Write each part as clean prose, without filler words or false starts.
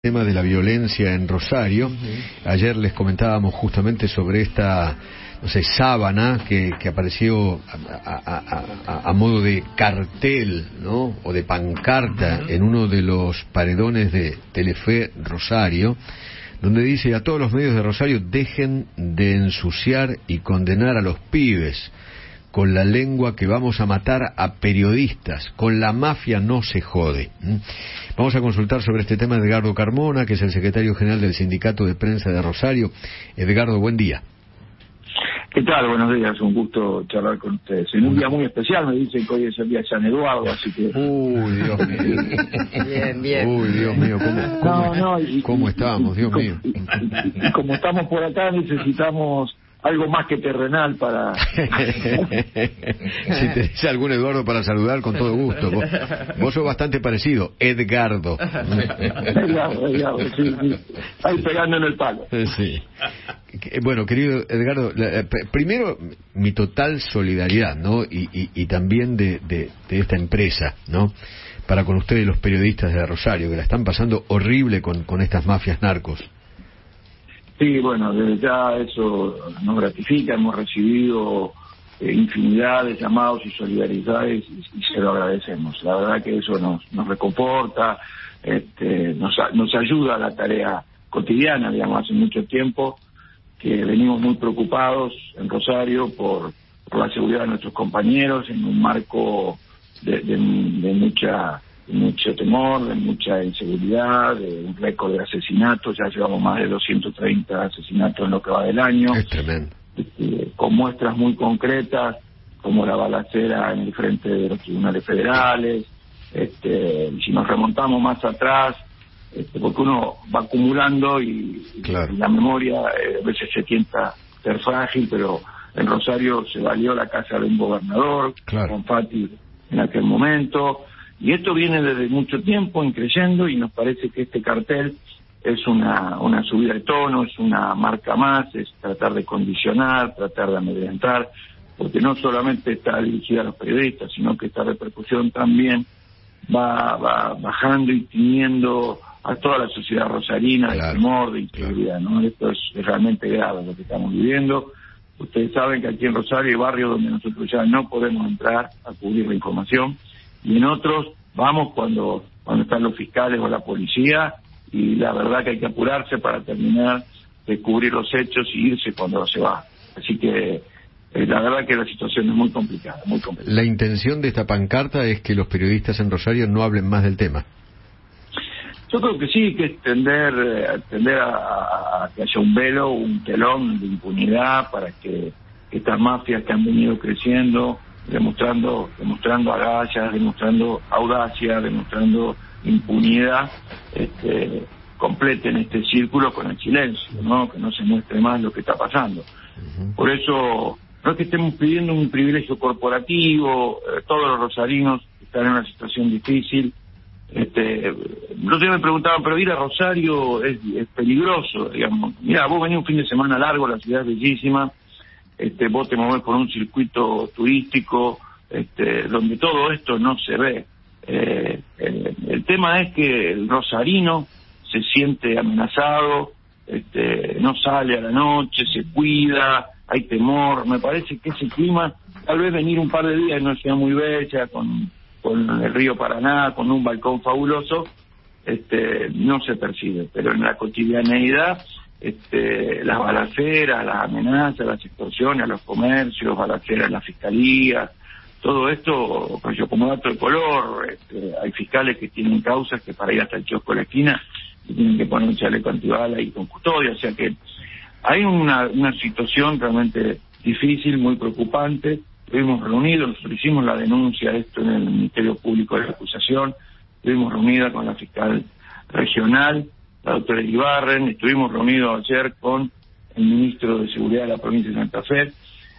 Tema de la violencia en Rosario. Ayer les comentábamos justamente sobre esta, no sé, sábana que apareció a modo de cartel, ¿no? O de pancarta en uno de los paredones de Telefe Rosario, donde dice: a todos los medios de Rosario, dejen de ensuciar y condenar a los pibes. Con la lengua que vamos a matar a periodistas, con la mafia no se jode. Vamos a consultar sobre este tema a Edgardo Carmona, que es el secretario general del Sindicato de Prensa de Rosario. Edgardo, buen día. ¿Qué tal? Buenos días, un gusto charlar con ustedes. En un día muy especial, me dicen que hoy es el día de San Eduardo, así que... Uy, Dios mío. Bien. Uy, Dios mío, ¿cómo estamos, Dios mío? Y como estamos por acá, necesitamos algo más que terrenal para... Si tenés algún Eduardo para saludar, con todo gusto. Vos sos bastante parecido, Edgardo. Edgardo, sí. Ahí pegando en el palo. Sí. Bueno, querido Edgardo, primero mi total solidaridad, ¿no? Y también de esta empresa, ¿no? Para con ustedes, los periodistas de Rosario, que la están pasando horrible con estas mafias narcos. Sí, bueno, desde ya eso nos gratifica. Hemos recibido infinidad de llamados y solidaridades y se lo agradecemos. La verdad que eso nos reconforta, nos ayuda a la tarea cotidiana. Digamos, hace mucho tiempo que venimos muy preocupados en Rosario por la seguridad de nuestros compañeros, en un marco de mucho temor, de mucha inseguridad, de un récord de asesinatos. Ya llevamos más de 230 asesinatos en lo que va del año. Es tremendo. Con muestras muy concretas, como la balacera en el frente de los tribunales federales. Si nos remontamos más atrás, porque uno va acumulando y la memoria a veces se tienta ser frágil, pero en Rosario se valió la casa de un gobernador, con Fati en aquel momento. Y esto viene desde mucho tiempo creciendo, y nos parece que este cartel es una subida de tono, es una marca más, es tratar de condicionar, tratar de amedrentar, porque no solamente está dirigida a los periodistas, sino que esta repercusión también va bajando y tiñendo a toda la sociedad rosarina, de temor, de inseguridad, ¿no? Esto es realmente grave lo que estamos viviendo. Ustedes saben que aquí en Rosario hay barrios donde nosotros ya no podemos entrar a cubrir la información, y en otros vamos cuando están los fiscales o la policía, y la verdad que hay que apurarse para terminar de cubrir los hechos y irse cuando se va. Así que la verdad que la situación es muy complicada, muy complicada. La intención de esta pancarta es que los periodistas en Rosario no hablen más del tema. Yo creo que sí, que es tender a que haya un velo, un telón de impunidad para que estas mafias que han venido creciendo, demostrando agallas, demostrando audacia, demostrando impunidad, completen este círculo con el silencio, ¿no? Que no se muestre más lo que está pasando. Por eso no es que estemos pidiendo un privilegio corporativo. Todos los rosarinos están en una situación difícil. Los días me preguntaban, pero ir a Rosario es peligroso, digamos. Mira, vos venís un fin de semana largo, la ciudad es bellísima. Vos te movés por un circuito turístico, donde todo esto no se ve. El tema es que el rosarino se siente amenazado, no sale a la noche, se cuida, hay temor. Me parece que ese clima, tal vez venir un par de días en una ciudad muy bella, con el río Paraná, con un balcón fabuloso, no se percibe, pero en la cotidianeidad, las balaceras, las amenazas, las extorsiones a los comercios, balaceras en la fiscalía, todo esto, pues yo como dato de color, hay fiscales que tienen causas que para ir hasta el kiosco de la esquina y tienen que poner un chaleco antibala y con custodia. O sea que hay una situación realmente difícil, muy preocupante. Estuvimos reunidos, nosotros hicimos la denuncia de esto en el Ministerio Público de la Acusación, estuvimos reunidos con la fiscal regional, la doctora Ibarren, estuvimos reunidos ayer con el ministro de Seguridad de la provincia de Santa Fe,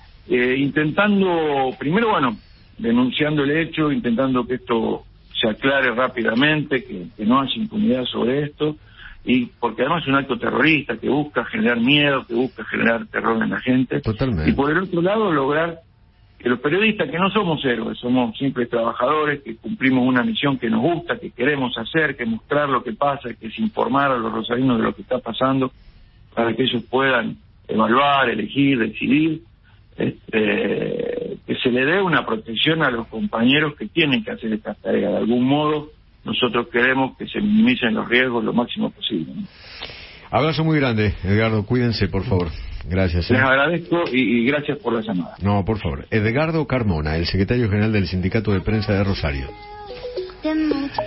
intentando, primero, denunciando el hecho, intentando que esto se aclare rápidamente, que no haya impunidad sobre esto, y porque además es un acto terrorista que busca generar miedo, que busca generar terror en la gente. Totalmente. Y por el otro lado, lograr que los periodistas, que no somos héroes, somos simples trabajadores, que cumplimos una misión que nos gusta, que queremos hacer, que mostrar lo que pasa, que es informar a los rosarinos de lo que está pasando, para que ellos puedan evaluar, elegir, decidir, que se le dé una protección a los compañeros que tienen que hacer estas tareas. De algún modo, nosotros queremos que se minimicen los riesgos lo máximo posible, ¿no? Abrazo muy grande, Edgardo, cuídense, por favor. Gracias. Les agradezco y gracias por la llamada. No, por favor. Edgardo Carmona, el secretario general del Sindicato de Prensa de Rosario.